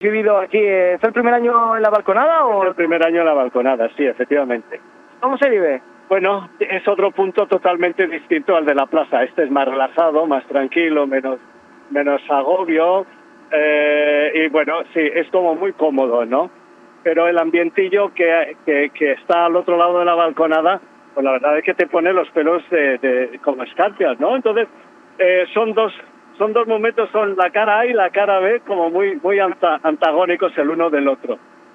vivido aquí? ¿Es el primer año en la balconada o...? Es el primer año en la balconada, sí, efectivamente. ¿Cómo se vive? Bueno, es otro punto totalmente distinto al de la plaza. Este es más relajado, más tranquilo, menos agobio. Y bueno, sí, es como muy cómodo, ¿no? Pero el ambientillo que está al otro lado de la balconada, pues la verdad es que te pone los pelos como escarpias, ¿no? Entonces, son dos momentos, son la cara A y la cara B, como muy antagónicos el uno del otro.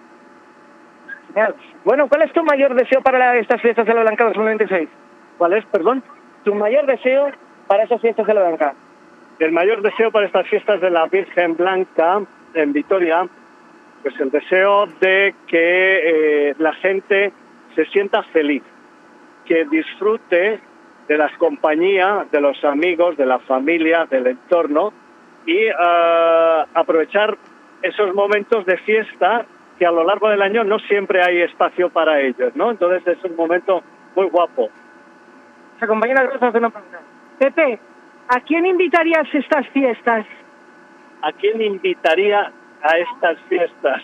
Bueno, ¿cuál es tu mayor deseo para estas fiestas de la Blanca 2026? ¿Cuál es, perdón? Tu mayor deseo para esas fiestas de la Blanca. El mayor deseo para estas fiestas de la Virgen Blanca en Vitoria, pues el deseo de que la gente se sienta feliz, que disfrute de las compañías, de los amigos, de la familia, del entorno y aprovechar esos momentos de fiesta que a lo largo del año no siempre hay espacio para ellos, ¿no? Entonces es un momento muy guapo. Compañera, gracias por hacer una pregunta. Pepe, ¿a quién invitarías a estas fiestas? ¿A quién invitaría a estas fiestas?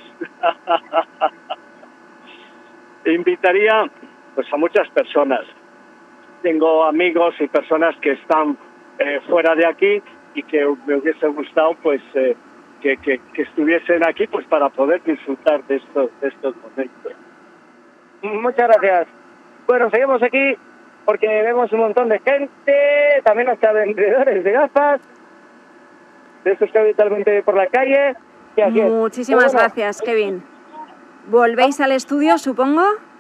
Invitaría pues a muchas personas. Tengo amigos y personas que están fuera de aquí y que me hubiese gustado pues que estuviesen aquí pues para poder disfrutar de estos momentos. Muchas gracias. Bueno, seguimos aquí porque vemos un montón de gente, también hasta vendedores de gafas, de estos que habitualmente por la calle. Muchísimas gracias, Kevin. ¿Volvéis al estudio, supongo?